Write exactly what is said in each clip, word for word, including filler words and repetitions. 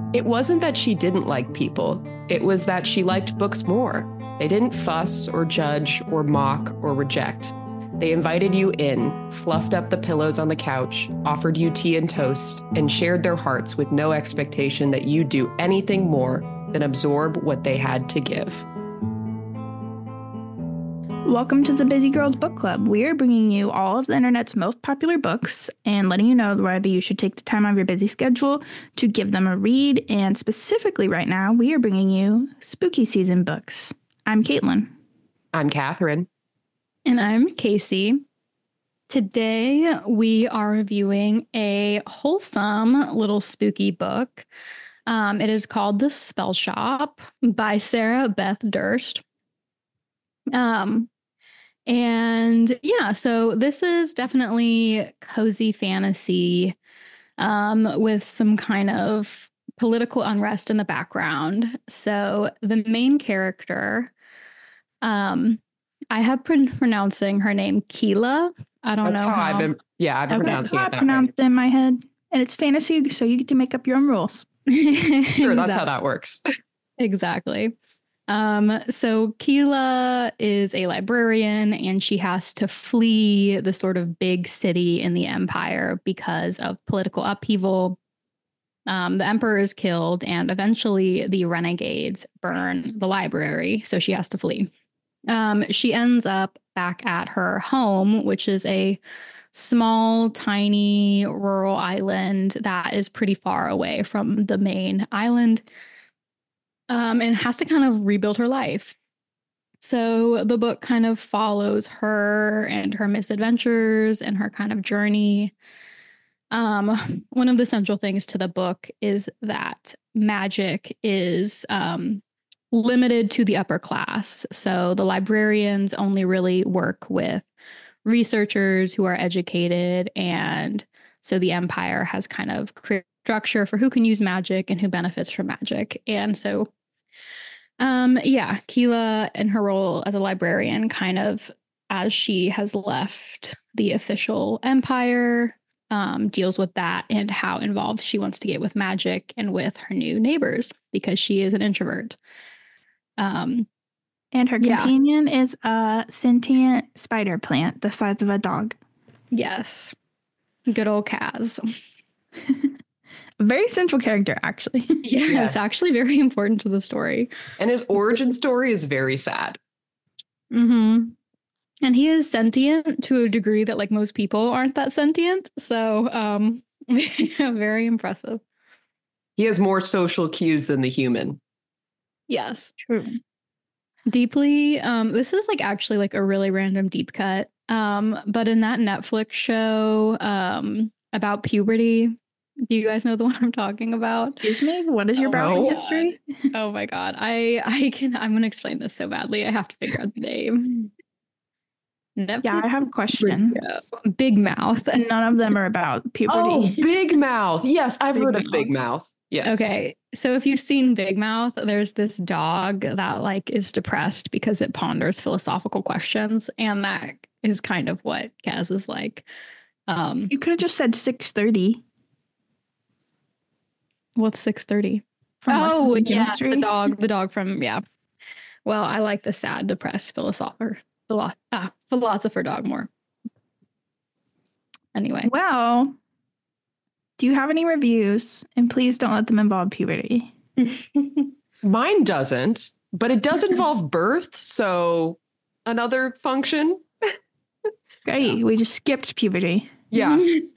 It wasn't that she didn't like people. It was that she liked books more. They didn't fuss or judge or mock or reject. They invited you in, fluffed up the pillows on the couch, offered you tea and toast, and shared their hearts with no expectation that you'd do anything more than absorb what they had to give. Welcome to the Busy Girls Book Club. We are bringing you all of the internet's most popular books and letting you know whether you should take the time out of your busy schedule to give them a read. And specifically right now, we are bringing you spooky season books. I'm Caitlin. I'm Catherine. And I'm Casey. Today, we are reviewing a wholesome little spooky book. Um, it is called The Spell Shop by Sarah Beth Durst. Um, and yeah, so this is definitely cozy fantasy, um, with some kind of political unrest in the background. So the main character, um, I have been pronouncing her name Keela. I don't That's know how, how I've been. Yeah, I've been Okay. pronouncing I it that pronounced way. it in my head, and it's fantasy, so you get to make up your own rules. Sure, that's how that works. Exactly. Um, so Keela is a librarian and she has to flee the sort of big city in the empire because of political upheaval. Um, the emperor is killed and eventually the renegades burn the library. So she has to flee. Um, she ends up back at her home, which is a small, tiny rural island that is pretty far away from the main island. Um, and has to kind of rebuild her life. So the book kind of follows her and her misadventures and her kind of journey. Um, one of the central things to the book is that magic is um, limited to the upper class. So the librarians only really work with researchers who are educated. And so the empire has kind of created structure for who can use magic and who benefits from magic. And so Um, yeah, Keela in her role as a librarian, kind of as she has left the official empire, um, deals with that and how involved she wants to get with magic and with her new neighbors because she is an introvert. Um, And her Yeah. companion is a sentient spider plant the size of a dog. yes, good old Kaz. A very central character, actually. Yeah, Yes. it's actually very important to the story. And his origin story is very sad. Mm-hmm. And he is sentient to a degree that like most people aren't that sentient. So um, very impressive. He has more social cues than the human. Yes. True. Deeply. Um, this is like actually like a really random deep cut. Um, but in that Netflix show um, about puberty, do you guys know the one I'm talking about? Excuse me, what is your Oh, browsing no. history? Oh my God. I I can I'm gonna explain this so badly. I have to figure out the name. Netflix Yeah, I have questions. show. Big Mouth. And none of them are about puberty. Oh, Big Mouth. Yes, I've Big heard of Mouth. Big Mouth. Yes. Okay, so if you've seen Big Mouth, there's this dog that like is depressed because it ponders philosophical questions, and that is kind of what Kaz is like. Um, You could have just said six thirty. what's six thirty? From Oh, Lessons in yes, Chemistry. the dog, the dog from yeah. Well, I like the sad, depressed philosopher, philo- ah, philosopher dog more. Anyway, Well, do you have any reviews? And please don't let them involve puberty. Mine doesn't, but it does involve birth. So another function. Great. We just skipped puberty. Yeah.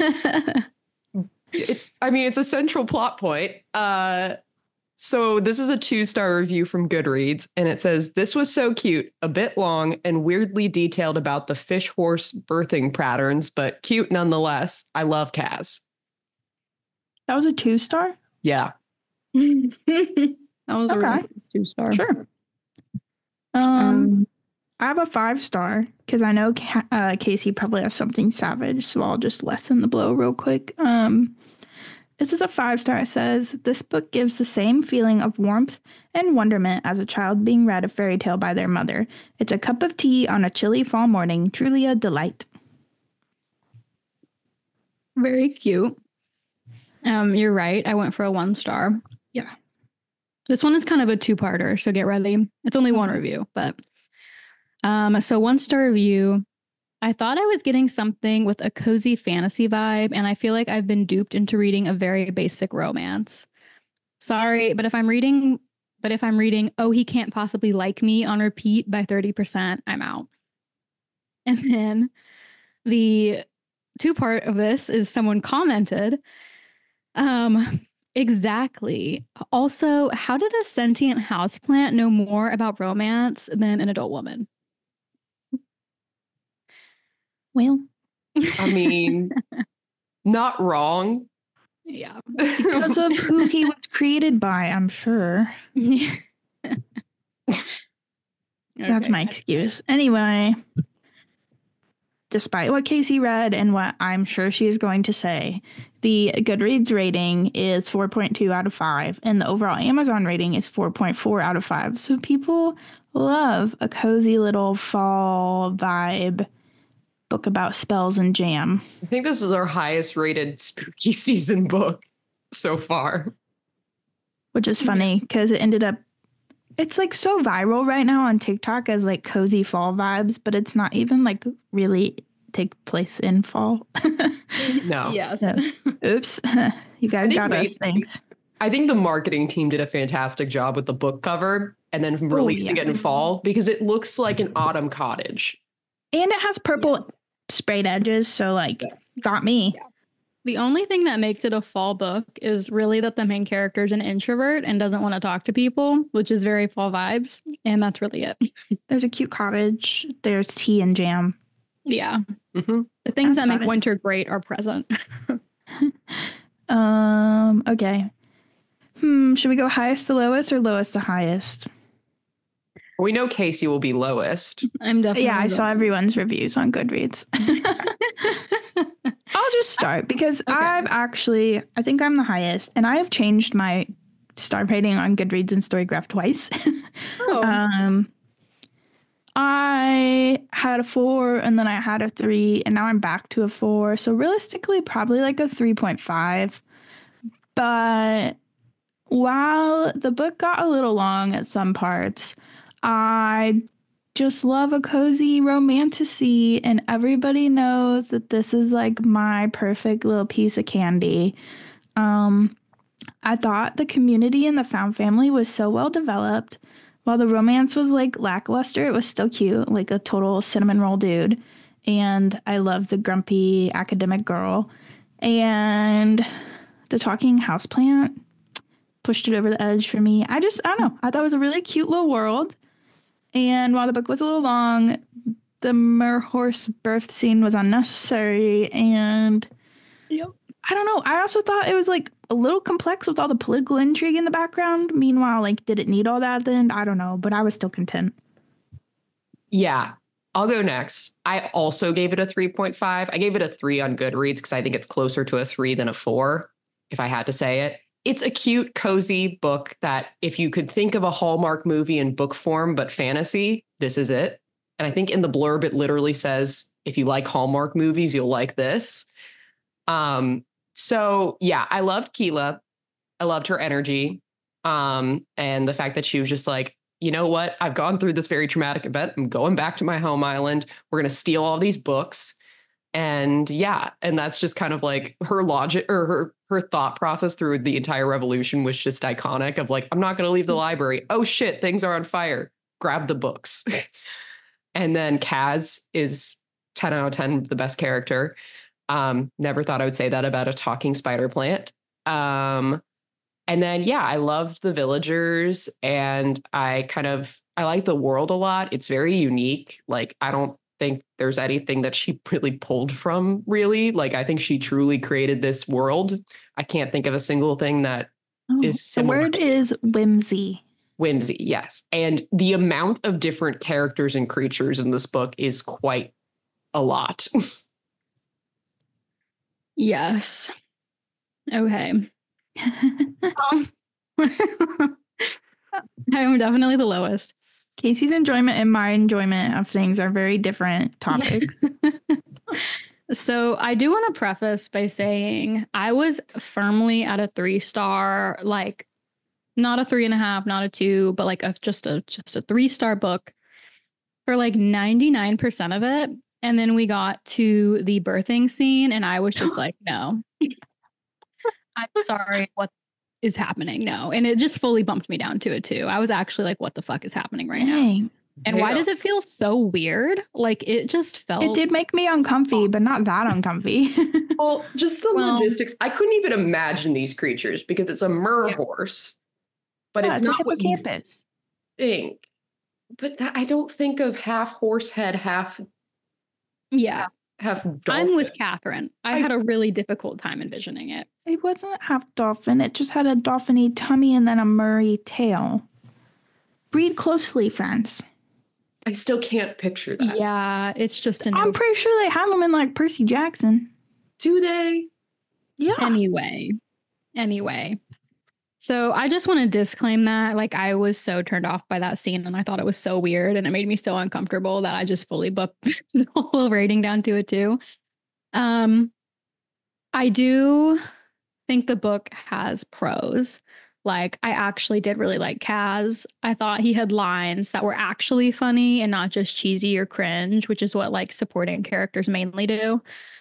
It, I mean, it's a central plot point. Uh, so this is a two-star review from Goodreads, and it says, this was so cute, a bit long and weirdly detailed about the fish horse birthing patterns, but cute nonetheless. I love Kaz. That was a two star? Yeah. that was a Okay. really two star. Sure. Um, Um, I have a five star because I know Ca- uh, Casey probably has something savage, so I'll just lessen the blow real quick. Um, this is a five star. It says, this book gives the same feeling of warmth and wonderment as a child being read a fairy tale by their mother. It's a cup of tea on a chilly fall morning, truly a delight. very cute. Um, you're right. I went for a one star. Yeah. This one is kind of a two-parter, so get ready. It's only one review, but um, so one star review. I thought I was getting something with a cozy fantasy vibe, and I feel like I've been duped into reading a very basic romance. Sorry, but if I'm reading, but if I'm reading, oh, he can't possibly like me on repeat by thirty percent, I'm out. And then the two part of this is someone commented, um, exactly. Also, how did a sentient houseplant know more about romance than an adult woman? Well, I mean, not wrong. Yeah. because of who he was created by, I'm sure. That's my excuse. Anyway, despite what Casey read and what I'm sure she is going to say, the Goodreads rating is four point two out of five, and the overall Amazon rating is four point four out of five. So people love a cozy little fall vibe book about spells and jam. I think this is our highest rated spooky season book so far. Which is funny because it ended up, it's like so viral right now on TikTok as like cozy fall vibes, but it's not even like really take place in fall. No. Yes. So, oops. You guys got us. Thanks. I think the marketing team did a fantastic job with the book cover and then releasing yeah. it in fall because it looks like an autumn cottage. And it has purple Yes. sprayed edges, so like got me. Yeah. The only thing that makes it a fall book is really that the main character is an introvert and doesn't want to talk to people, which is very fall vibes. And that's really it. There's a cute cottage. There's tea and jam. Yeah. Mm-hmm. The things That's that make about it. winter great are present. um, okay. Hmm, should we go highest to lowest or lowest to highest? We know Casey will be lowest. I'm definitely. Yeah, I saw everyone's reviews on Goodreads. I'll just start because Okay. I've actually, I think I'm the highest, and I have changed my star rating on Goodreads and Storygraph twice. Oh. um, I had a four, and then I had a three, and now I'm back to a four. So realistically, probably like a three point five. But while the book got a little long at some parts, I just love a cozy romantasy, and everybody knows that this is like my perfect little piece of candy. Um, I thought the community and the found family was so well developed. While the romance was like lackluster, it was still cute, like a total cinnamon roll dude. And I love the grumpy academic girl. And the talking houseplant pushed it over the edge for me. I just, I don't know. I thought it was a really cute little world. And while the book was a little long, the merhorse birth scene was unnecessary. And Yep. I don't know. I also thought it was like a little complex with all the political intrigue in the background. Meanwhile, like, did it need all that at the end? I don't know, but I was still content. Yeah, I'll go next. I also gave it a three point five. I gave it a three on Goodreads because I think it's closer to a three than a four, if I had to say it. It's a cute, cozy book that if you could think of a Hallmark movie in book form, but fantasy, this is it. And I think in the blurb, it literally says, if you like Hallmark movies, you'll like this. Um, so yeah, I loved Keela. I loved her energy. Um, and the fact that she was just like, you know what? I've gone through this very traumatic event. I'm going back to my home island. We're going to steal all these books. And yeah, and that's just kind of like her logic or her her thought process through the entire revolution was just iconic of like, I'm not going to leave the library. Oh shit, things are on fire. Grab the books. And then Kaz is ten out of ten, the best character. Um, never thought I would say that about a talking spider plant. Um, and then, yeah, I loved the villagers and I kind of, I like the world a lot. It's very unique. Like, I don't think there's anything that she really pulled from, really. Like, I think she truly created this world. I can't think of a single thing that Oh, is the similar. word is whimsy. Whimsy, yes. And the amount of different characters and creatures in this book is quite a lot. Yes. Okay. um, I'm definitely the lowest. Casey's enjoyment and my enjoyment of things are very different topics. So I do want to preface by saying I was firmly at a three star, like Not a three and a half, not a two, but like a just a just a three star book for like ninety-nine percent of it. And then we got to the birthing scene, and I was just like, no, I'm sorry. What is happening? No. And it just fully bumped me down to a two. I was actually like, what the fuck is happening right Dang. now? And Yeah. why does it feel so weird? Like it just felt. It did make me uncomfy, but not that uncomfy. Well, just the Well- logistics. I couldn't even imagine these creatures because it's a mer Yeah. horse, but Yeah, it's, it's a not what you hippocampus. think. But that, I don't think of half horse head, half Yeah. half dolphin. I'm with Catherine. I, I- had a really difficult time envisioning it. It wasn't half dolphin. It just had a dolphiny tummy and then a Murray tail. Read closely, friends. I still can't picture that. Yeah, it's just a no. I'm pretty sure they have them in like Percy Jackson. Do they? Yeah. Anyway, anyway. So I just want to disclaim that. Like, I was so turned off by that scene, and I thought it was so weird, and it made me so uncomfortable that I just fully booked the whole rating down to a two. Um, I do think the book has pros. Like, I actually did really like Kaz. I thought he had lines that were actually funny and not just cheesy or cringe, which is what like supporting characters mainly do.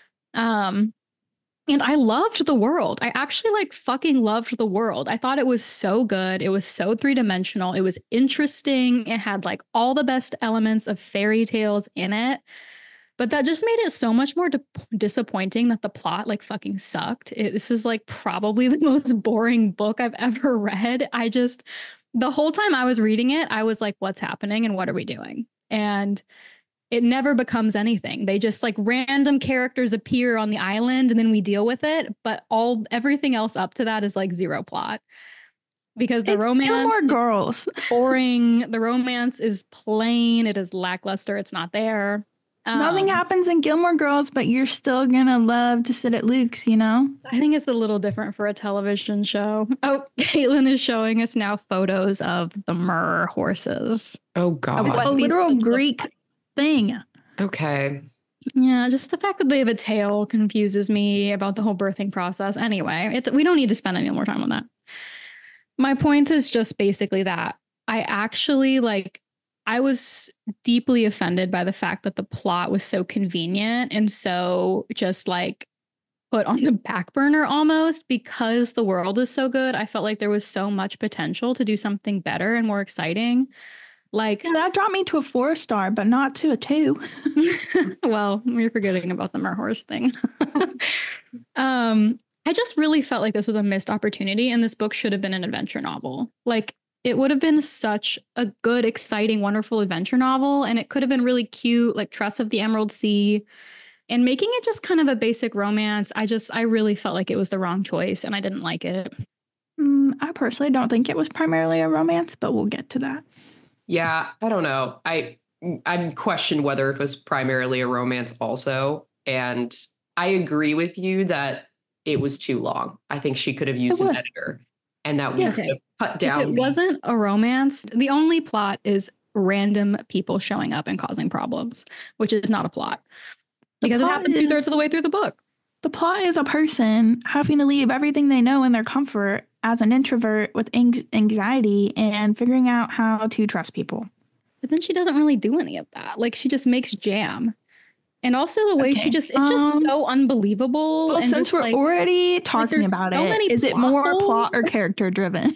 Um, and I loved the world. I actually like fucking loved the world. I thought it was so good. It was so three-dimensional. It was interesting. It had like all the best elements of fairy tales in it. But that just made it so much more di- disappointing that the plot like fucking sucked. It, this is like probably the most boring book I've ever read. I just, the whole time I was reading it, I was like, what's happening and what are we doing? And it never becomes anything. They just like random characters appear on the island and then we deal with it. But all everything else up to that is like zero plot. Because the It's romance Gilmore Girls. is boring. The romance is plain. It is lackluster. It's not there. Nothing Um, happens in Gilmore Girls, but you're still gonna love to sit at Luke's, you know? I think it's a little different for a television show. Oh, Caitlin is showing us now photos of the Mer horses. Oh Of God. It's what a these literal things look Greek like. thing. Okay. Yeah, just the fact that they have a tail confuses me about the whole birthing process. Anyway, it's, we don't need to spend any more time on that. My point is just basically that I actually like, I was deeply offended by the fact that the plot was so convenient and so just like put on the back burner almost because the world is so good. I felt like there was so much potential to do something better and more exciting. Like, Yeah, that dropped me to a four star, but not to a two. well, you're forgetting about the Mer horse thing. um, I just really felt like this was a missed opportunity and this book should have been an adventure novel. Like, it would have been such a good, exciting, wonderful adventure novel. And it could have been really cute, like Tress of the Emerald Sea. And making it just kind of a basic romance, I just, I really felt like it was the wrong choice and I didn't like it. Mm, I personally don't think it was primarily a romance, but we'll get to that. Yeah, I don't know. I I question whether it was primarily a romance also. And I agree with you that it was too long. I think she could have used It an was. editor and that we Yeah. could have cut If down. it the- wasn't a romance, the only plot is random people showing up and causing problems, which is not a plot. The Because it plot happens two thirds is- of the way through the book. The plot is a person having to leave everything they know in their comfort as an introvert with ang- anxiety and figuring out how to trust people. But then she doesn't really do any of that. Like she just makes jam. And also the way Okay. she just, it's just Um, so unbelievable. Well, and since just, we're like, already talking there's about so many it, is it plot more holes. plot or character driven?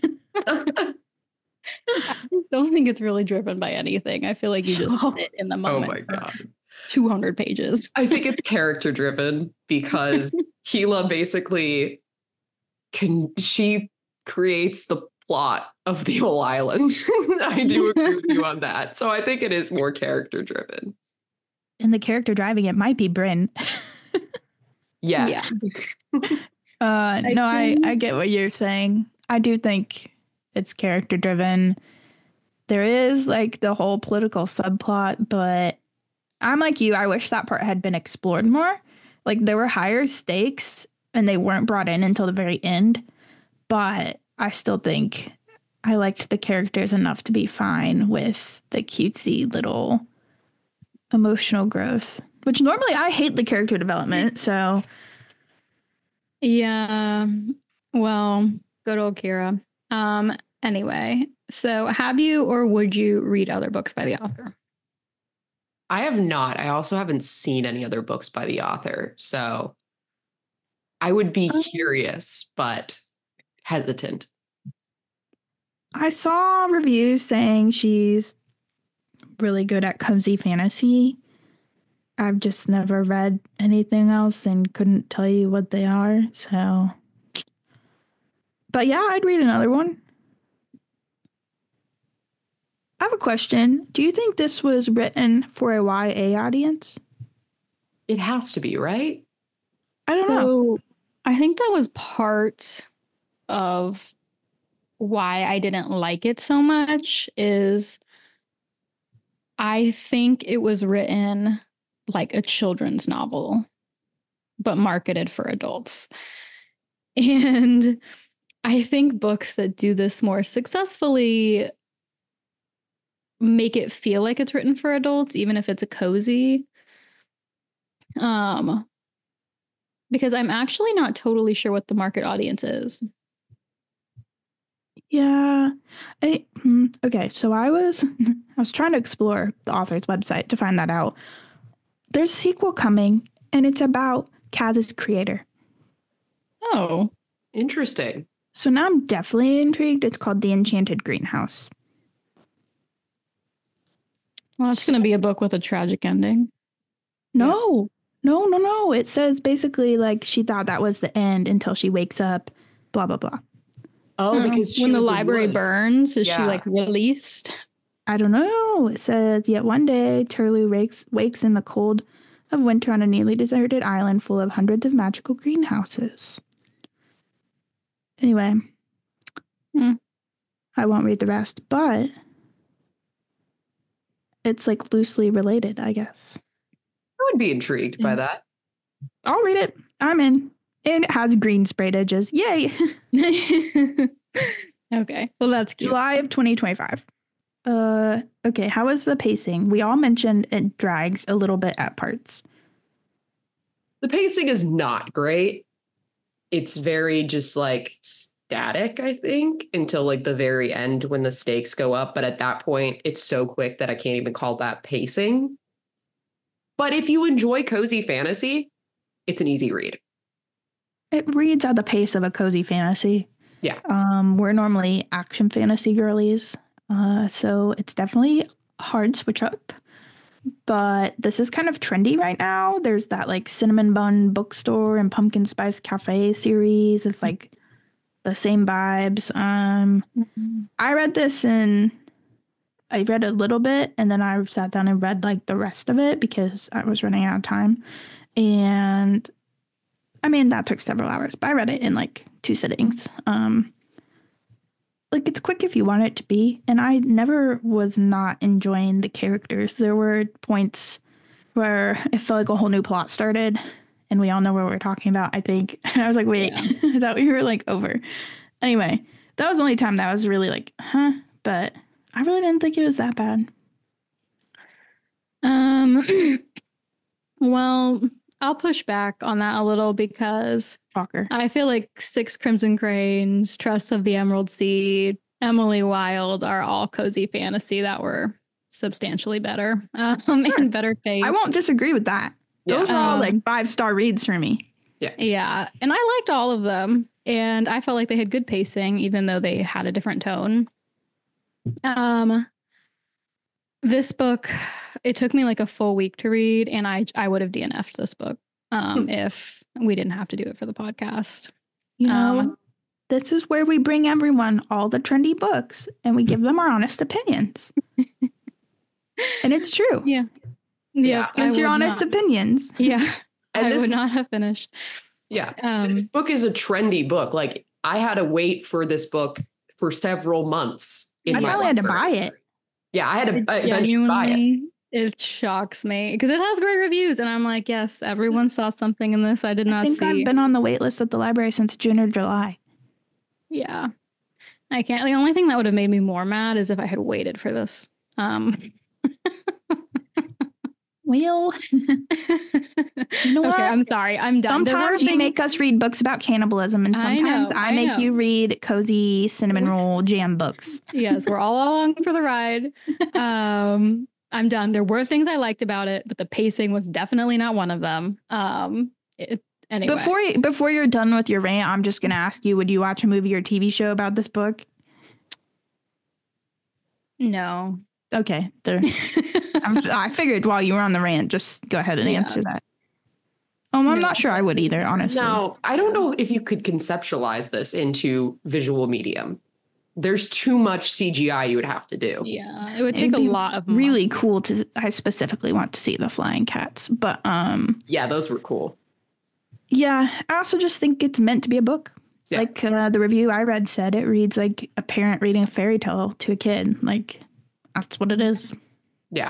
I just don't think it's really driven by anything. I feel like you just Oh. sit in the Oh moment. my for God. two hundred pages. I think it's character driven because Keela basically can she creates the plot of the whole island. I do agree with you on that. So I think it is more character driven. And the character driving it might be Bryn. Yes. Uh, no, I, think- I get what you're saying. I do think it's character driven. There is like the whole political subplot, but I'm like you. I wish that part had been explored more. Like there were higher stakes and they weren't brought in until the very end. But I still think I liked the characters enough to be fine with the cutesy little emotional growth, which normally I hate the character development. So Yeah. Well, good old Kira. Um, Anyway, so have you or would you read other books by the author? I have not. I also haven't seen any other books by the author. So I would be Um, curious, but hesitant. I saw reviews saying she's really good at cozy fantasy. I've just never read anything else and couldn't tell you what they are. So, but yeah, I'd read another one. I have a question. Do you think this was written for a Y A audience? It has to be, right? I don't so, know. I think that was part of why I didn't like it so much is I think it was written like a children's novel, but marketed for adults. And I think books that do this more successfully make it feel like it's written for adults, even if it's a cozy. Um, because I'm actually not totally sure what the market audience is. Yeah. I, hmm, okay, so I was I was trying to explore the author's website to find that out. There's a sequel coming, and it's about Kaz's creator. Oh, Interesting. So now I'm definitely intrigued. It's called The Enchanted Greenhouse. well, it's going to be a book with a tragic ending. No, no, no, no. It says basically like she thought that was the end until she wakes up, blah, blah, blah. Oh, Oh, because she when the was library wood. burns, is she Yeah. like released? I don't know. It says, yet one day, Turlu wakes, wakes in the cold of winter on a nearly deserted island full of hundreds of magical greenhouses. Anyway, Hmm. I won't read the rest, but it's like loosely related, I guess. I would be intrigued by that. I'll read it. I'm in. And it has green sprayed edges. Yay! Okay, well, that's cute. July of twenty twenty-five. Uh, okay, how is the pacing? We all mentioned it drags a little bit at parts. The pacing is not great. It's very just like static, I think, until like the very end when the stakes go up. But at that point, it's so quick that I can't even call that pacing. But if you enjoy cozy fantasy, it's an easy read. It reads at the pace of a cozy fantasy. Yeah. Um, we're normally action fantasy girlies, uh, so it's definitely a hard switch up. But this is kind of trendy right now. There's that like cinnamon bun bookstore and pumpkin spice cafe series. It's like the same vibes. Um, Mm-hmm. I read this and I read a little bit, and then I sat down and read like the rest of it because I was running out of time. And I mean, that took several hours, but I read it in like two sittings. Um, like it's quick if you want it to be. And I never was not enjoying the characters. There were points where it felt like a whole new plot started, and we all know what we're talking about, I think. And I was like, wait, Yeah. I thought we were like over. Anyway, that was the only time that I was really like, huh? But I really didn't think it was that bad. Um, well, I'll push back on that a little because Shocker. I feel like Six Crimson Cranes, Trust of the Emerald Sea, Emily Wilde are all cozy fantasy that were substantially better um, Sure. and better paced. I won't disagree with that. Those Yeah. were all Um, like five star reads for me. Yeah, and I liked all of them, and I felt like they had good pacing, even though they had a different tone. Um, this book, it took me like a full week to read, and I I would have D N F'd this book um, Hmm. if we didn't have to do it for the podcast. You know, Um, this is where we bring everyone all the trendy books and we give them our honest opinions. And it's true. Yeah, Yeah. yeah. Here's your honest opinions. Yeah, And I this- would not have finished. Yeah. this Um, book is a trendy book. Like I had to wait for this book for several months. In I my probably had to library. buy it. Yeah, I had to it uh, eventually buy it. genuinely, it shocks me because it has great reviews, and I'm like, yes, everyone saw something in this I did I not think see. I've been on the wait list at the library since June or July. Yeah. I can't. The only thing that would have made me more mad is if I had waited for this. Um, Well, you know okay, what? I'm sorry. I'm done. There were Sometimes you things- make us read books about cannibalism, and I sometimes know, I, I make know. you read cozy cinnamon roll jam books. Yes, we're all along for the ride. Um, I'm done. There were things I liked about it, but the pacing was definitely not one of them. Um, it, anyway. Before you, before you're done with your rant, I'm just gonna ask you: would you watch a movie or T V show about this book? No. Okay, there. I'm, I figured while you were on the rant, just go ahead and Yeah. answer that. Oh, I'm No, not sure I would either, honestly. Now, I don't know if you could conceptualize this into visual medium. There's too much C G I you would have to do. Yeah, it would It'd take a be lot of really money. cool to. I specifically want to see the flying cats, but um, Yeah, those were cool. yeah. I also just think it's meant to be a book. Yeah. Like uh, the review I read said, it reads like a parent reading a fairy tale to a kid. Like that's what it is. Yeah.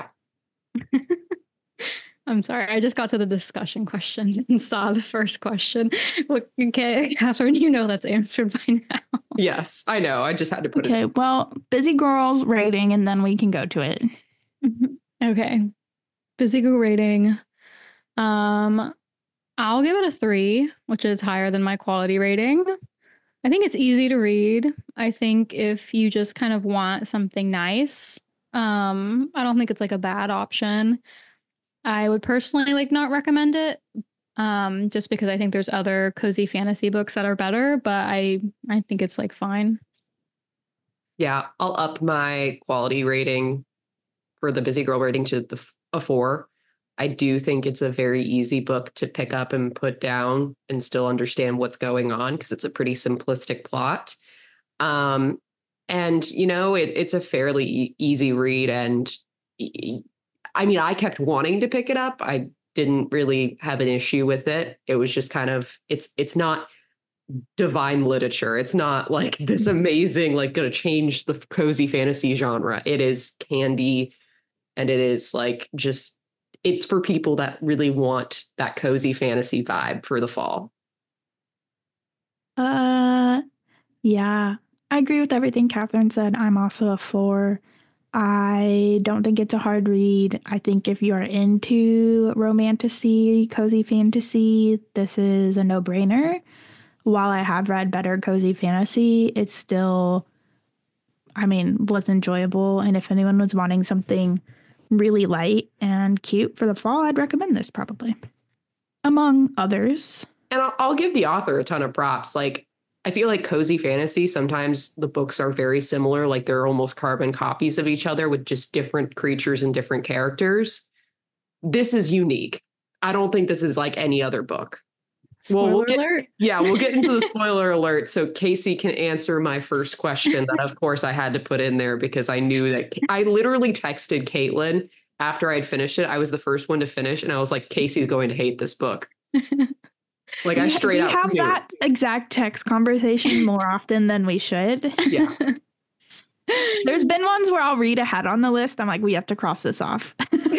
I'm sorry. I just got to the discussion questions and saw the first question. Look, okay, Catherine, you know that's answered by now. Yes, I know. I just had to put Okay, it. well, Busy Girls rating, and then we can go to it. Okay. Busy Girl rating. Um, I'll give it a three, which is higher than my quality rating. I think it's easy to read. I think if you just kind of want something nice, um, I don't think it's like a bad option. I would personally like not recommend it, um, just because I think there's other cozy fantasy books that are better, but I I think it's like fine. Yeah, I'll up my quality rating for the Busy Girl rating to the a four. I do think it's a very easy book to pick up and put down and still understand what's going on because it's a pretty simplistic plot. Um, and you know, it, it's a fairly e- easy read, and I mean, I kept wanting to pick it up. I didn't really have an issue with it. It was just kind of it's it's not divine literature. It's not like this amazing, like going to change the cozy fantasy genre. It is candy, and it is like just it's for people that really want that cozy fantasy vibe for the fall. Uh, yeah, I agree with everything Catherine said. I'm also a four. I don't think it's a hard read. I think if you're into romantasy, cozy fantasy, this is a no-brainer. While I have read better cozy fantasy, it's still, I mean, was enjoyable. And if anyone was wanting something really light and cute for the fall, I'd recommend this probably, among others. And I'll, I'll give the author a ton of props. Like, I feel like cozy fantasy, sometimes the books are very similar, like they're almost carbon copies of each other with just different creatures and different characters. This is unique. I don't think this is like any other book. Spoiler well, we'll get, alert. Yeah, we'll get into the spoiler alert. So Casey can answer my first question that, of course, I had to put in there because I knew that I literally texted Caitlin after I'd finished it. I was the first one to finish. And I was like, Casey's going to hate this book. Like, I straight we out have knew. that exact text conversation more often than we should. Yeah. There's been ones where I'll read ahead on the list. I'm like, we have to cross this off.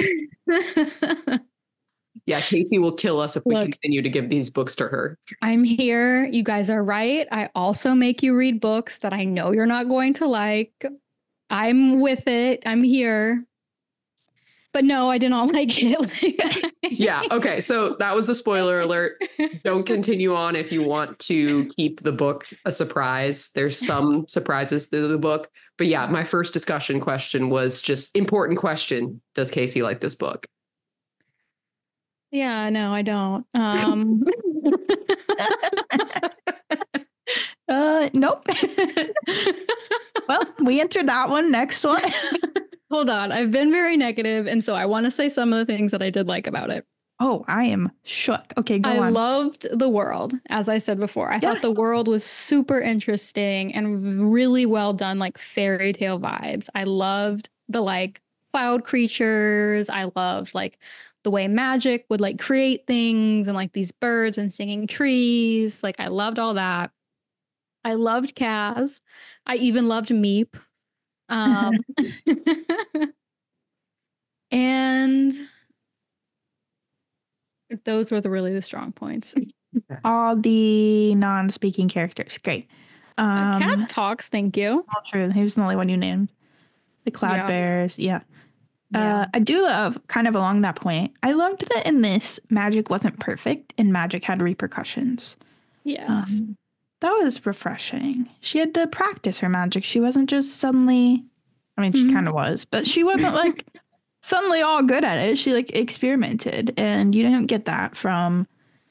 Yeah, Casey will kill us if we Look, continue to give these books to her. I'm here. You guys are right. I also make you read books that I know you're not going to like. I'm with it. I'm here. But no, I did not like it. Yeah. Okay. So that was the spoiler alert. Don't continue on if you want to keep the book a surprise. There's some surprises through the book. But yeah, my first discussion question was just important question. Does Casey like this book? Yeah, no, I don't. Um, uh, nope. Well, we entered that one. Next one. Hold on. I've been very negative, and so I want to say some of the things that I did like about it. Oh, I am shook. Okay, go I on. loved the world, as I said before. I Yeah. thought the world was super interesting and really well done, like fairy tale vibes. I loved the like cloud creatures. I loved like the way magic would like create things and like these birds and singing trees. Like I loved all that. I loved Kaz. I even loved Meep. Um, and those were the really the strong points. All the non-speaking characters. Great. Um, Kaz talks, thank you. all true. He was the only one you named. The cloud Yeah. bears. Yeah. Uh, I do love, kind of along that point, I loved that in this, magic wasn't perfect and magic had repercussions. Yes. Um, that was refreshing. She had to practice her magic. She wasn't just suddenly, I mean, she Mhm. kind of was, but she wasn't like suddenly all good at it. She like experimented, and you didn't get that from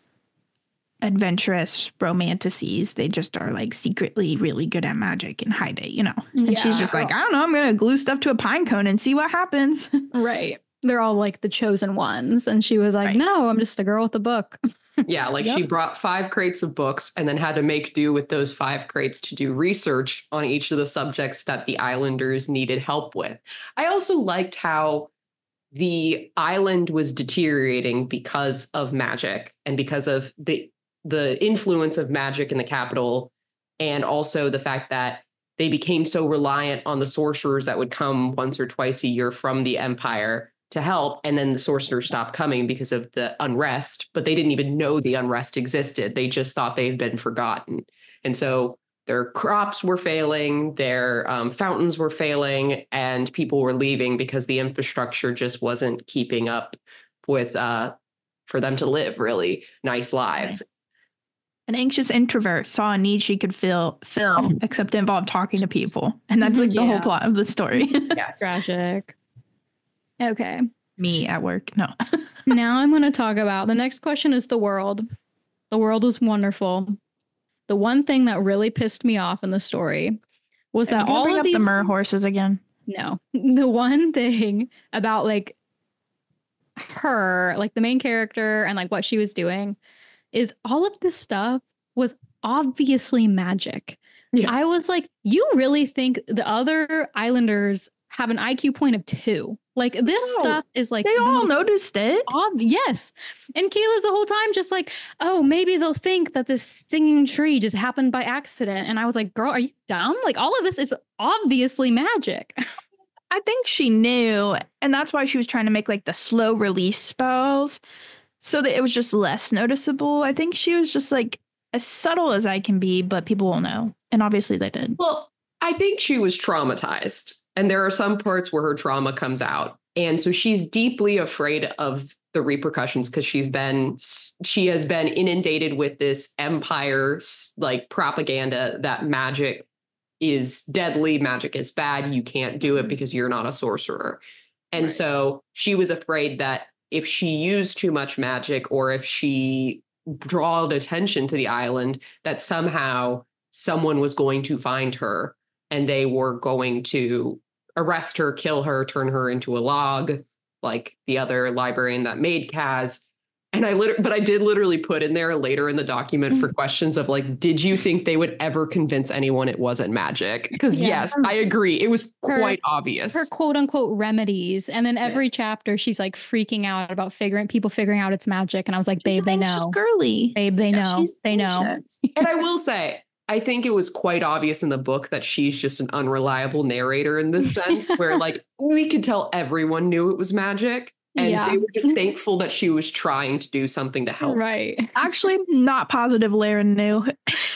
adventurous romanticies. They just are like secretly really good at magic and hide it, you know? And she's Yeah. just like, I don't know, I'm going to glue stuff to a pine cone and see what happens. Right. They're all like the chosen ones. And she was like, Right. no, I'm just a girl with a book. Yeah, like Yep. she brought five crates of books and then had to make do with those five crates to do research on each of the subjects that the islanders needed help with. I also liked how the island was deteriorating because of magic and because of the the influence of magic in the capital, and also the fact that they became so reliant on the sorcerers that would come once or twice a year from the empire to help. And then the sorcerers stopped coming because of the unrest, but they didn't even know the unrest existed. They just thought they'd been forgotten. And so their crops were failing, their um, fountains were failing, and people were leaving because the infrastructure just wasn't keeping up with, uh, for them to live really nice lives. An anxious introvert saw a need she could fill, fill except it involved talking to people. And that's like the Yeah. whole plot of the story. Yes. Tragic. Okay. Me at work. No. Now I'm going to talk about the next question is the world. The world was wonderful. The one thing that really pissed me off in the story was Are you that gonna all bring of up these the mer horses again. No. The one thing about like her, like the main character and like what she was doing is all of this stuff was obviously magic. Yeah. I was like, you really think the other islanders have an I Q point of two? Like this No, stuff is like They the all most noticed it. ob- yes. And Kayla's the whole time just like, oh, maybe they'll think that this singing tree just happened by accident. And I was like, girl, are you dumb? Like all of this is obviously magic. I think she knew, and that's why she was trying to make like the slow release spells so that it was just less noticeable. I think she was just like as subtle as I can be, but people will know. And obviously they did. Well, I think she was traumatized, and there are some parts where her trauma comes out. And so she's deeply afraid of the repercussions because she's been, she has been inundated with this empire like propaganda that magic is deadly, magic is bad, you can't do it because you're not a sorcerer. And Right. so she was afraid that if she used too much magic or if she drawed attention to the island, that somehow someone was going to find her and they were going to arrest her, kill her, turn her into a log, like the other librarian that made Kaz. And I literally, but I did literally put in there later in the document for questions of like, did you think they would ever convince anyone it wasn't magic? Because Yeah. yes, I agree. It was Her- quite obvious. Her quote unquote remedies. And then every Yes. chapter she's like freaking out about figuring people figuring out it's magic. And I was like, She's babe, an they anxious know. girly. Babe, they Yeah, know. She's They know. anxious. And I will say, I think it was quite obvious in the book that she's just an unreliable narrator in this sense, where like we could tell everyone knew it was magic. And Yeah. they were just thankful that she was trying to do something to help. Right. Actually, not positive Laren knew.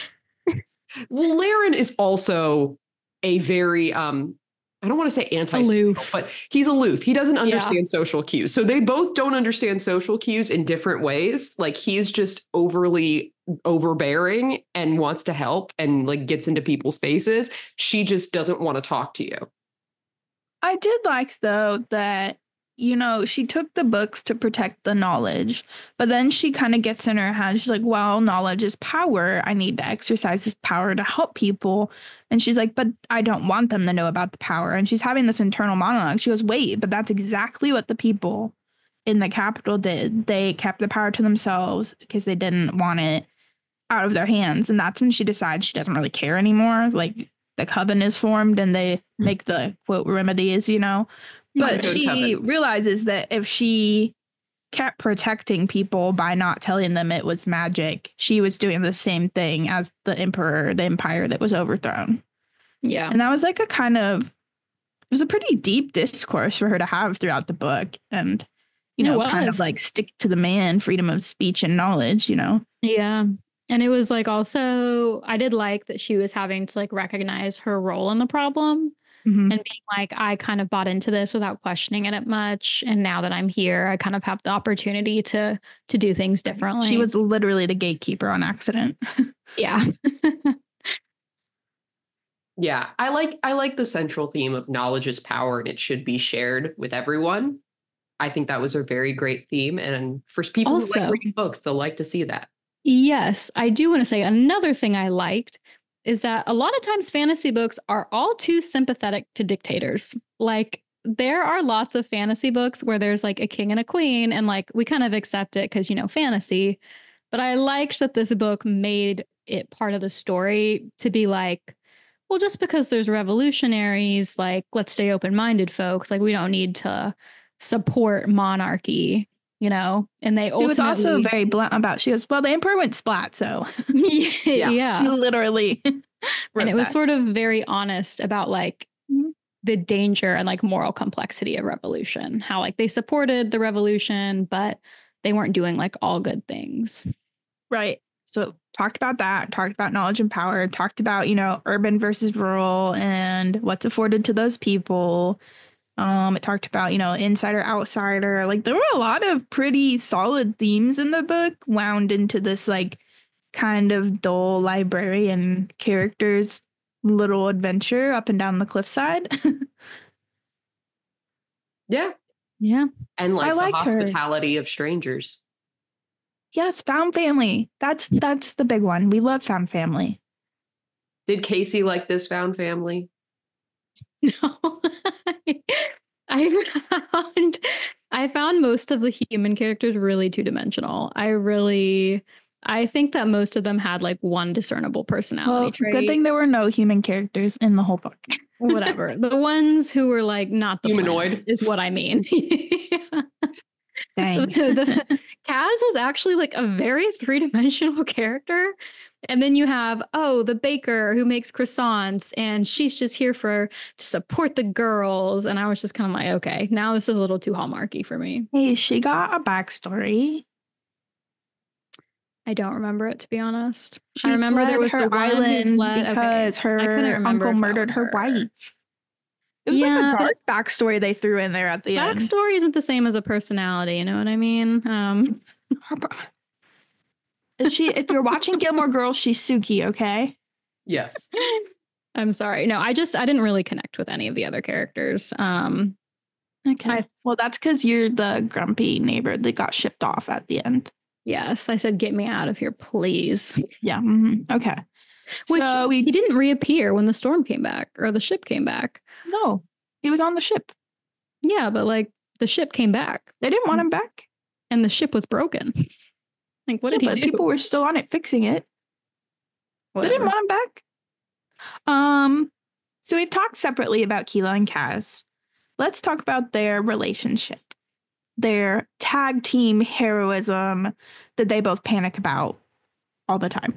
Well, Laren is also a very, um, I don't want to say anti-social, Aloof. but he's aloof. He doesn't understand social cues. So they both don't understand social cues in different ways. Like he's just overly overbearing and wants to help and like gets into people's faces. She just doesn't want to talk to you. I did like, though, that, you know, she took the books to protect the knowledge, but then she kind of gets in her head. She's like, well, knowledge is power. I need to exercise this power to help people. And she's like, but I don't want them to know about the power. And she's having this internal monologue. She goes, wait, but that's exactly what the people in the capital did. They kept the power to themselves because they didn't want it out of their hands. And that's when she decides she doesn't really care anymore. Like the coven is formed and they make the quote remedies, you know. But Right. she Coven. realizes that if she kept protecting people by not telling them it was magic, she was doing the same thing as the emperor, the empire that was overthrown. Yeah. And that was like a kind of, it was a pretty deep discourse for her to have throughout the book. And, you It know, kind of was. like stick to the man, freedom of speech and knowledge, you know. Yeah. And it was like also, I did like that she was having to like recognize her role in the problem. Mhm. and being like, I kind of bought into this without questioning it much. And now that I'm here, I kind of have the opportunity to to do things differently. She was literally the gatekeeper on accident. Yeah. Yeah, I like I like the central theme of knowledge is power and it should be shared with everyone. I think that was a very great theme. And for people who like Also- reading books, they'll like to see that. Yes, I do want to say another thing I liked is that a lot of times fantasy books are all too sympathetic to dictators. Like, there are lots of fantasy books where there's like a king and a queen, and like we kind of accept it because, you know, fantasy. But I liked that this book made it part of the story to be like, well, just because there's revolutionaries, like, let's stay open minded, folks. Like, we don't need to support monarchy, you know? And they She ultimately. was also very blunt about. She goes, "Well, the emperor went splat, so yeah. Yeah. she literally." And it was that. sort of very honest about like Mhm. the danger and like moral complexity of revolution. How like they supported the revolution, but they weren't doing like all good things. Right. So talked about that, talked about knowledge and power, talked about, you know, urban versus rural and what's afforded to those people. Um, it talked about, you know, insider, outsider. Like there were a lot of pretty solid themes in the book wound into this like kind of dull librarian character's little adventure up and down the cliffside. Yeah. Yeah. And like I the liked her. hospitality of strangers. Yes, found family. That's that's the big one. We love found family. Did Casey like this found family? No. I found I found most of the human characters really two-dimensional. I really I think that most of them had like one discernible personality Well, trait. good thing there were no human characters in the whole book. Whatever. The ones who were like not the Humanoid plants is what I mean. Dang. the, the, Kaz was actually like a very three-dimensional character. And then you have, oh, the baker who makes croissants and she's just here for to support the girls. And I was just kind of like, okay, now this is a little too hallmarky for me. Hey, she got a backstory. I don't remember it, to be honest. She I remember there was her the one island fled, because okay. her uncle murdered her, her wife. It was yeah, like a dark backstory they threw in there at the backstory end. Backstory isn't the same as a personality, you know what I mean? Um, if she, if you're watching Gilmore Girls, she's Suki, okay? Yes. I'm sorry. No, I just I didn't really connect with any of the other characters. Um, okay. I, well, that's because you're the grumpy neighbor that got shipped off at the end. Yes, I said, get me out of here, please. Yeah. Mm-hmm. Okay. Which so we, he didn't reappear when the storm came back or the ship came back. No, he was on the ship. Yeah, but like the ship came back. They didn't want him back. And the ship was broken. Like, what yeah, did he but do? People were still on it fixing it. Whatever. They didn't want him back. Um, so we've talked separately about Keela and Kaz. Let's talk about their relationship. Their tag team heroism that they both panic about all the time.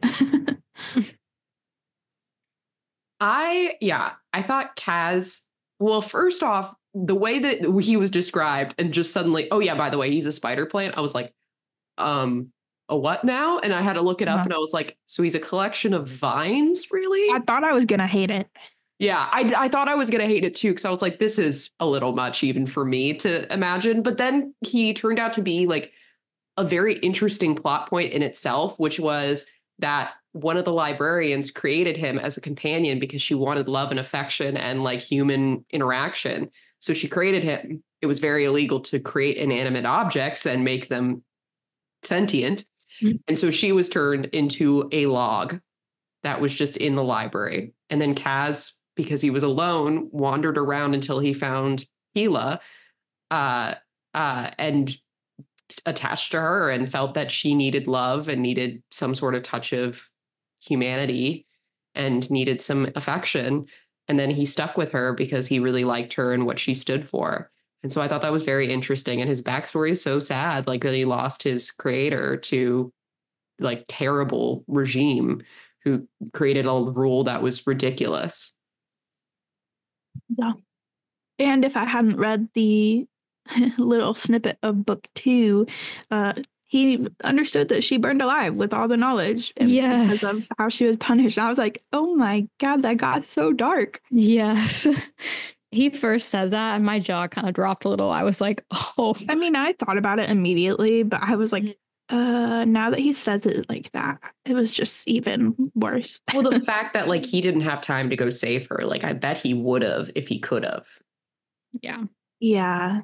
I, yeah, I thought Kaz, well, first off, the way that he was described and just suddenly, oh yeah, by the way, he's a spider plant. I was like, um, a what now? And I had to look it up uh-huh. and I was like, so he's a collection of vines, really? I thought I was going to hate it. Yeah, I, I thought I was going to hate it too, because I was like, this is a little much even for me to imagine. But then he turned out to be like a very interesting plot point in itself, which was that one of the librarians created him as a companion because she wanted love and affection and like human interaction. So she created him. It was very illegal to create inanimate objects and make them sentient. Mm-hmm. And so she was turned into a log that was just in the library. And then Kaz, because he was alone, wandered around until he found Keela uh, uh, and attached to her and felt that she needed love and needed some sort of touch of humanity and needed some affection. And then he stuck with her because he really liked her and what she stood for. And so I thought that was very interesting. And his backstory is so sad, like that he lost his creator to like terrible regime who created a rule that was ridiculous. Yeah. And if I hadn't read the little snippet of book two, uh, he understood that she burned alive with all the knowledge and Yes. because of how she was punished. I was like, oh my God, that got so dark. Yes. He first said that and my jaw kind of dropped a little. I was like, oh. I mean, I thought about it immediately, but I was like, Mhm. uh, now that he says it like that, it was just even worse. Well, the fact that like he didn't have time to go save her, like I bet he would have if he could have. Yeah. Yeah.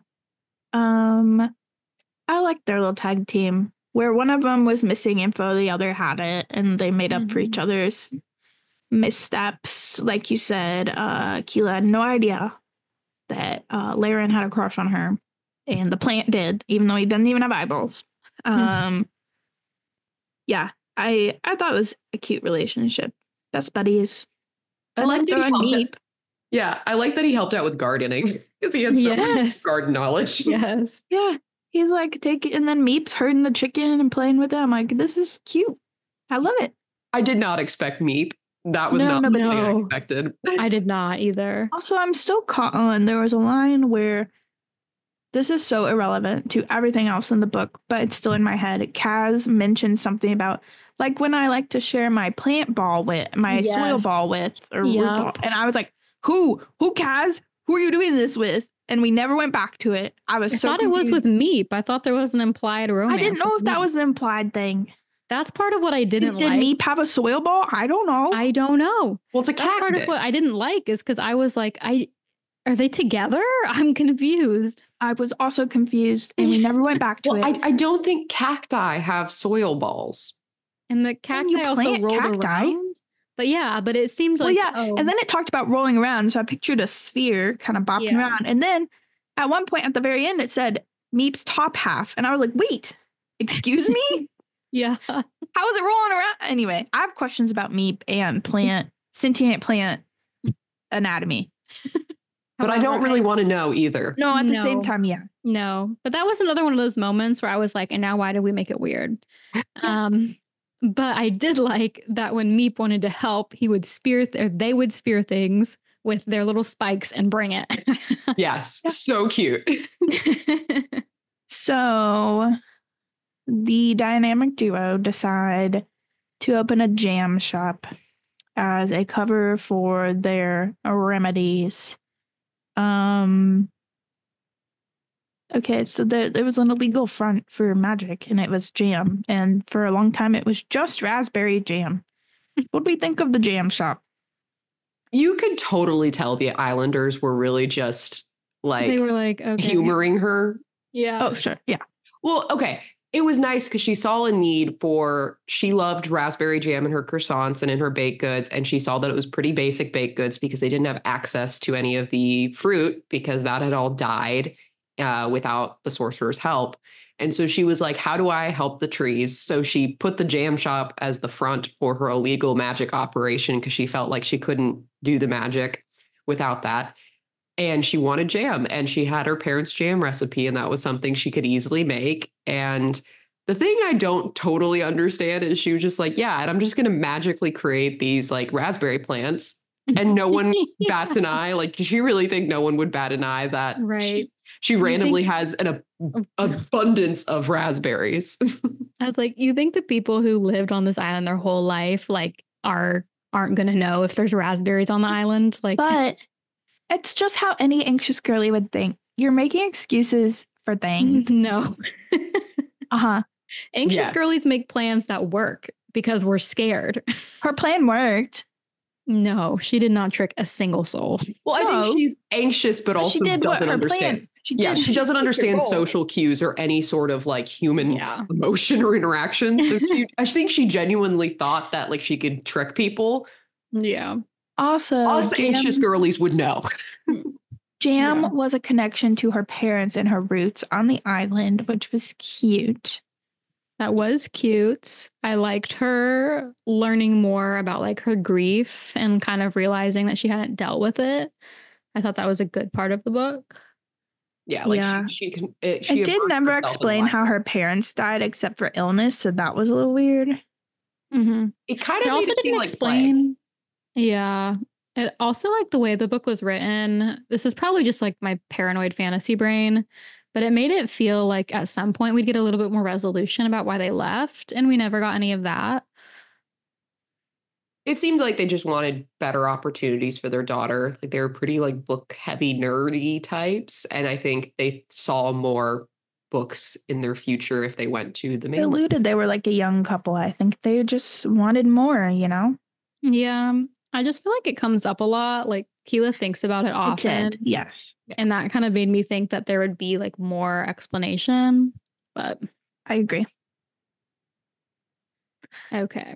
Um, I liked their little tag team where one of them was missing info, the other had it, and they made up for each Mhm. other's missteps. Like you said, uh, Keela had no idea that uh, Laren had a crush on her, and the plant did, even though he doesn't even have eyeballs. Um, yeah, I I thought it was a cute relationship. Best buddies. I, I like that he throwing helped Meep. out- Yeah, I like that he helped out with gardening because he had so Yes. much garden knowledge. Yes. Yeah, he's like taking, and then Meep's herding the chicken and playing with it. I'm like, this is cute. I love it. I did not expect Meep. That was No, not no, something no. I expected. I did not either. Also, I'm still caught on. There was a line where this is so irrelevant to everything else in the book, but it's still in my head. Kaz mentioned something about like when I like to share my plant ball with my Yes. soil ball with or root Yep. ball, and I was like, "Who? Who, Kaz? Who are you doing this with?" And we never went back to it. I was I so thought it was confused. with Meep. I thought there was an implied romance. I didn't know with if that Meep. was the implied thing. That's part of what I didn't Did like. Meep have a soil ball? I don't know. I don't know. Well, it's a That's part cactus. of what I didn't like is because I was like, I are they together? I'm confused. I was also confused, and we never went back to Well, it. I, I don't think cacti have soil balls. And the you cacti also plant rolled cacti. around. But yeah, but it seemed Well, like yeah, oh, and then it talked about rolling around, so I pictured a sphere kind of bopping Yeah. around. And then at one point at the very end, it said Meep's top half, and I was like, "Wait, excuse me? yeah. How is it rolling around?" Anyway, I have questions about Meep and plant sentient plant anatomy. But I don't However, really want to know either. No, at the same No. time, yeah. No, but that was another one of those moments where I was like, and now why did we make it weird? Um, but I did like that when Meep wanted to help, he would spear, th- or they would spear things with their little spikes and bring it. Yes, so cute. So the dynamic duo decide to open a jam shop as a cover for their remedies. Um. Okay, so there, there was an illegal front for magic, and it was jam. And for a long time, it was just raspberry jam. What do we think of the jam shop? You could totally tell the Islanders were really just like They were like, okay. humoring her. Yeah. Oh, sure, yeah. Well, okay. It was nice because she saw a need for, she loved raspberry jam in her croissants and in her baked goods. And she saw that it was pretty basic baked goods because they didn't have access to any of the fruit because that had all died uh, without the sorcerer's help. And so she was like, how do I help the trees? So she put the jam shop as the front for her illegal magic operation because she felt like she couldn't do the magic without that. And she wanted jam, and she had her parents' jam recipe, and that was something she could easily make. And the thing I don't totally understand is she was just like, yeah, and I'm just going to magically create these like raspberry plants, and no one bats an eye. Like, does she really think no one would bat an eye that Right. she, she You randomly think- has an ab- abundance of raspberries? I was like, you think the people who lived on this island their whole life, like, are aren't gonna know if there's raspberries on the island? Like, But it's just how any anxious girly would think. You're making excuses for things. no. Uh-huh. Anxious Yes. girlies make plans that work because we're scared. Her plan worked. No, she did not trick a single soul. Well, I No. think she's anxious, but But also she did what doesn't her understand. plan. She Yeah, did. she doesn't hit her understand goal. social cues or any sort of like human Yeah. emotion or interaction. So she, I think she genuinely thought that like she could trick people. Yeah. Also, Us Jam, anxious girlies would know. Jam Yeah. was a connection to her parents and her roots on the island, which was cute. That was cute. I liked her learning more about like her grief and kind of realizing that she hadn't dealt with it. I thought that was a good part of the book. Yeah, like Yeah. she, she can. It, she It did immersed never herself in explain life. how her parents died except for illness, so that was a little weird. Mm-hmm. It kind It of also also didn't like explain. Yeah. It also like the way the book was written. This is probably just like my paranoid fantasy brain, but it made it feel like at some point we'd get a little bit more resolution about why they left, and we never got any of that. It seemed like they just wanted better opportunities for their daughter. Like they were pretty like book heavy, nerdy types. And I think they saw more books in their future if they went to the They mainland. alluded they were like a young couple. I think they just wanted more, you know? Yeah. I just feel like it comes up a lot. Like Keela thinks about it It often. did, yes. And that kind of made me think that there would be like more explanation. But I agree. okay.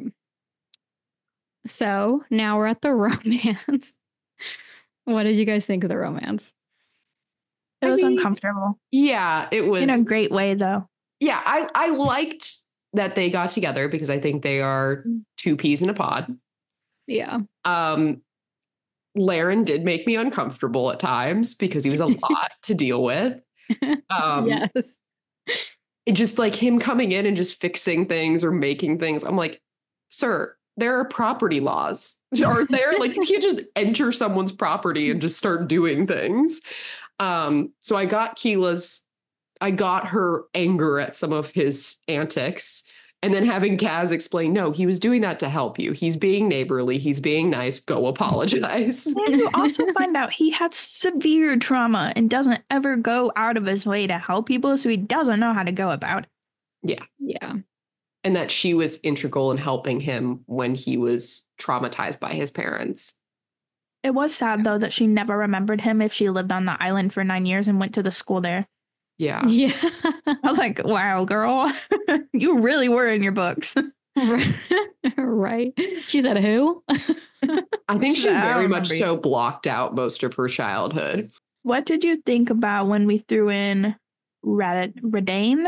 So now we're at the romance. What did you guys think of the romance? It I was mean, uncomfortable. Yeah, it was. In a great way, though. Yeah, I, I liked that they got together because I think they are two peas in a pod. Yeah. Um, Laren did make me uncomfortable at times because he was a lot to deal with. Um, yes. It just like him coming in and just fixing things or making things. I'm like, sir, there are property laws. Aren't there? Like you can't just enter someone's property and just start doing things. Um, so I got Keela's, I got her anger at some of his antics. And then having Kaz explain, no, he was doing that to help you. He's being neighborly. He's being nice. Go apologize. And you also find out he had severe trauma and doesn't ever go out of his way to help people. So he doesn't know how to go about it. Yeah. Yeah. And that she was integral in helping him when he was traumatized by his parents. It was sad, though, that she never remembered him if she lived on the island for nine years and went to the school there. Yeah. Yeah. I was like, wow, girl, you really were in your books. Right. She said, who? I think she I don't very much remember so you. blocked out most of her childhood. What did you think about when we threw in Rad- Radane?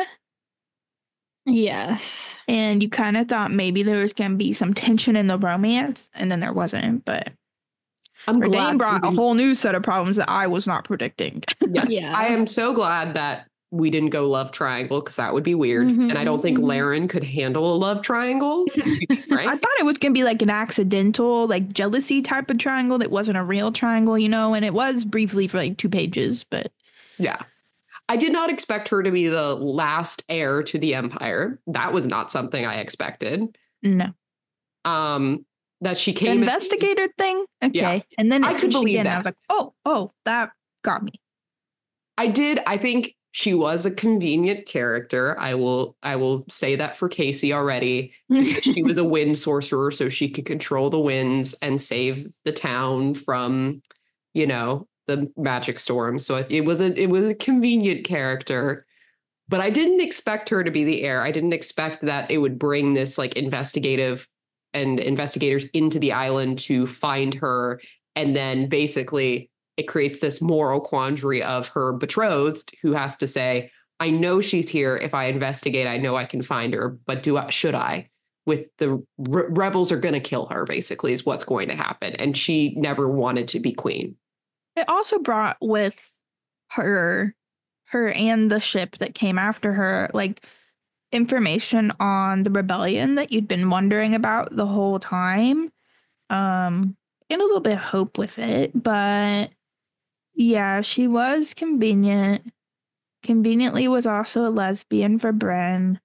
Yes. And you kind of thought maybe there was going to be some tension in the romance, and then there wasn't. But I'm Radane glad brought we a didn't- whole new set of problems that I was not predicting. Yes. Yes. I am so glad that we didn't go love triangle because that would be weird. Mhm, And I don't think mhm. Laren could handle a love triangle. To be I frank. thought it was going to be like an accidental, like jealousy type of triangle that wasn't a real triangle, you know, and it was briefly for like two pages, but Yeah. I did not expect her to be the last heir to the Empire. That was not something I expected. no. Um, that she The came investigator thing? Okay. Yeah. And then it I could switched believe again. that. I was like, oh, oh, that got me. I did. I think she was a convenient character. I will I will say that for Casey already. Because she was a wind sorcerer, so she could control the winds and save the town from, you know, the magic storm. So it, it was a it was a convenient character. But I didn't expect her to be the heir. I didn't expect that it would bring this like investigative and investigators into the island to find her. And then basically it creates this moral quandary of her betrothed who has to say, I know she's here. If I investigate, I know I can find her. But do I, should I? With the re- rebels are going to kill her, basically, is what's going to happen. And she never wanted to be queen. It also brought with her, her and the ship that came after her, like information on the rebellion that you'd been wondering about the whole time. Um, and a little bit of hope with it, but yeah, she was convenient. Conveniently was also a lesbian for Bren.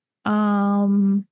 Um,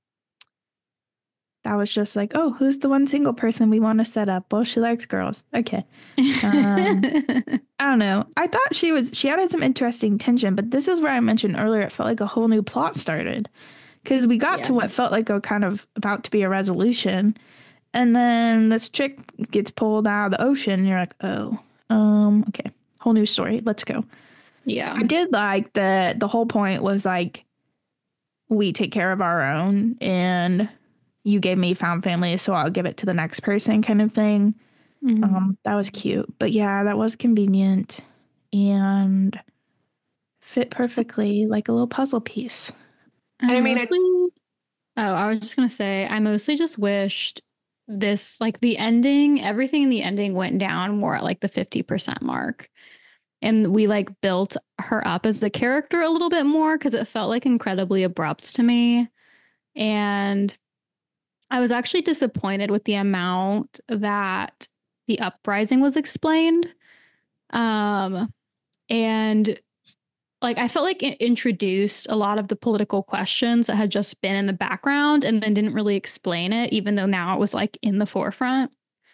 that was just like, oh, who's the one single person we want to set up? Well, she likes girls. Okay. Um, I don't know. I thought she was, she added some interesting tension, but this is where I mentioned earlier, it felt like a whole new plot started. Because we got Yeah. to what felt like a kind of about to be a resolution. And then this chick gets pulled out of the ocean. And you're like, oh, um, okay. Whole new story. Let's go. Yeah. I did like that the whole point was like, we take care of our own and you gave me found family, so I'll give it to the next person kind of thing. Mhm. Um, that was cute. But yeah, that was convenient and fit perfectly like a little puzzle piece. And I mean, I- mostly, oh, I was just gonna say, I mostly just wished this, like the ending, everything in the ending went down more at like the fifty percent mark. And we like built her up as the character a little bit more because it felt like incredibly abrupt to me. And I was actually disappointed with the amount that the uprising was explained. Um, and like I felt like it introduced a lot of the political questions that had just been in the background and then didn't really explain it, even though now it was like in the forefront.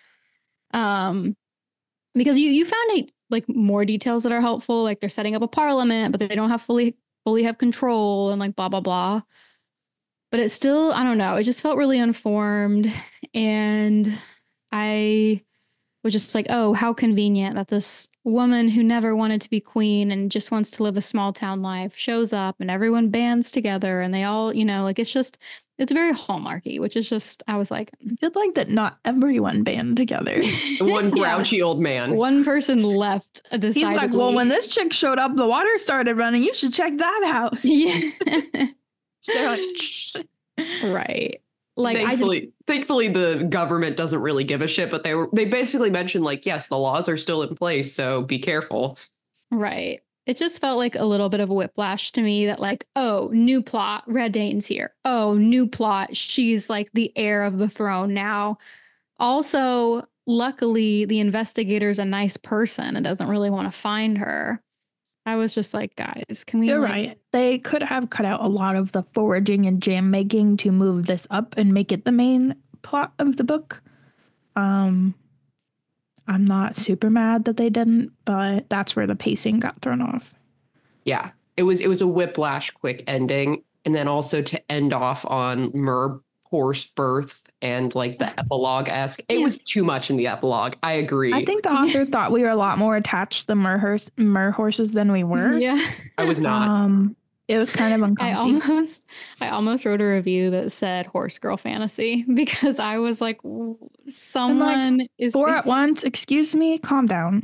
Um, because you you found like more details that are helpful, like they're setting up a parliament, but they don't have fully fully have control and like blah blah blah. But it still, I don't know, it just felt really informed, and I was just like, oh, how convenient that this woman who never wanted to be queen and just wants to live a small town life shows up and everyone bands together and they all, you know, like it's just, it's very Hallmarky, which is just, I was like, I did like that not everyone band together. One grouchy yeah. old man. One person left. Decidedly. He's like, well, when this chick showed up, the water started running. You should check that out. Yeah. They're like, shh. Right. Like, thankfully, I just, thankfully, the government doesn't really give a shit, but they were they basically mentioned like, yes, the laws are still in place, so be careful. Right. It just felt like a little bit of a whiplash to me that like, oh, new plot, Red Dane's here. Oh, new plot, she's like the heir of the throne now. Also, luckily, the investigator's a nice person and doesn't really want to find her. I was just like, guys, can we? You're like- right. They could have cut out a lot of the foraging and jam making to move this up and make it the main plot of the book. Um, I'm not super mad that they didn't, but that's where the pacing got thrown off. Yeah, it was it was a whiplash quick ending, and then also to end off on Mer horse birth and like the epilogue-esque. It yeah. was too much in the epilogue. I agree. I think the author yeah. thought we were a lot more attached to the mer, horse, mer horses than we were. Yeah. I was not. Um, it was kind of uncomfy. I almost, I almost wrote a review that said horse girl fantasy because I was like, someone like, is four at once. Excuse me, calm down.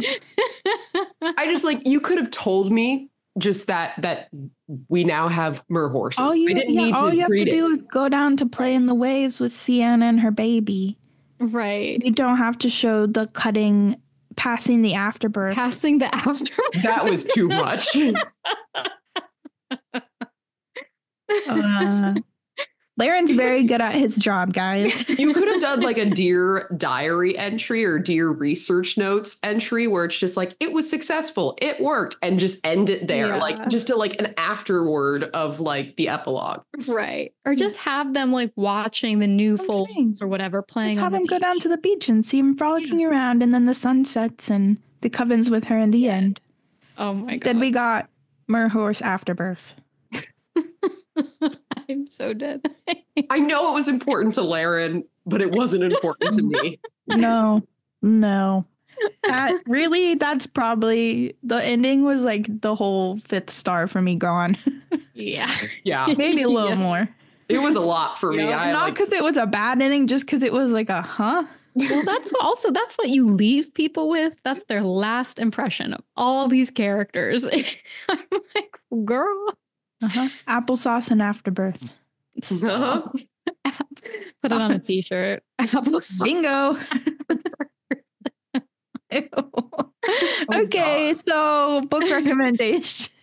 I just like, you could have told me just that that we now have mer horses. All you, I didn't yeah, need all to you have to read do it. is go down to play in the waves with Sienna and her baby. Right. You don't have to show the cutting, passing the afterbirth. Passing the afterbirth. That was too much. uh, Laren's very good at his job, guys. You could have done like a Dear Diary entry or Dear Research Notes entry where it's just like, it was successful, it worked, and just end it there. Yeah. Like just to like an afterword of like the epilogue. Right. Or just have them like watching the new folds or whatever playing. Just have on them the go down to the beach and see him frolicking yeah. around, and then the sun sets and the coven's with her in the yeah. end. Oh my Instead, God. we got mer horse afterbirth. I'm so dead. I know it was important to Laren, but it wasn't important to me. No, no. That really, that's probably the ending was like the whole fifth star for me gone. Yeah. Yeah. Maybe a little yeah. more. It was a lot for me. Yeah, I not because like, it was a bad ending, just because it was like a huh. Well, that's what, also that's what you leave people with. That's their last impression of all these characters. I'm like, girl. Uh-huh. Applesauce and afterbirth. Uh-huh. Put it on a t-shirt. Applesauce. Bingo. Okay, oh, so book recommendation.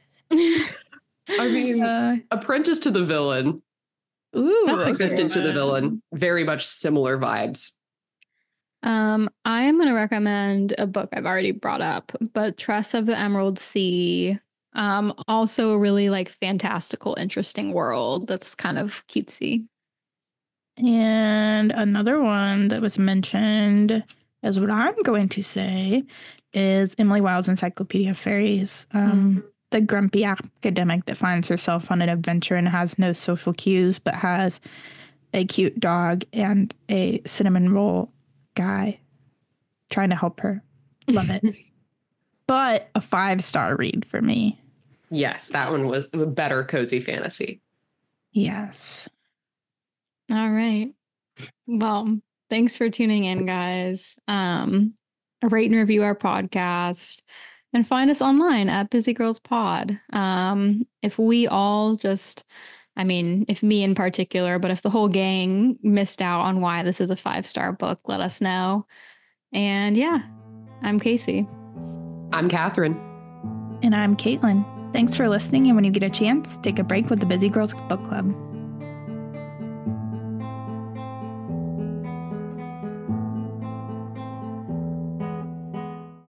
I mean, uh, Apprentice to the Villain. Ooh, Assistant to the Villain. Very much similar vibes. Um, I am going to recommend a book I've already brought up, but Tress of the Emerald Sea. Um, also a really like fantastical, interesting world that's kind of cutesy. And another one that was mentioned is what I'm going to say is Emily Wilde's Encyclopedia of Fairies. Um, mm-hmm. The grumpy academic that finds herself on an adventure and has no social cues, but has a cute dog and a cinnamon roll guy trying to help her. Love it. But a five-star read for me. Yes, that one was a better cozy fantasy. Yes. All right. Well, thanks for tuning in, guys. Um, rate and review our podcast and find us online at Busy Girls Pod. Um, if we all just, I mean, if me in particular, but if the whole gang missed out on why this is a five-star book, let us know. And yeah, I'm Casey. I'm Catherine. And I'm Caitlin. Thanks for listening, and when you get a chance, take a break with the Busy Girls Book Club.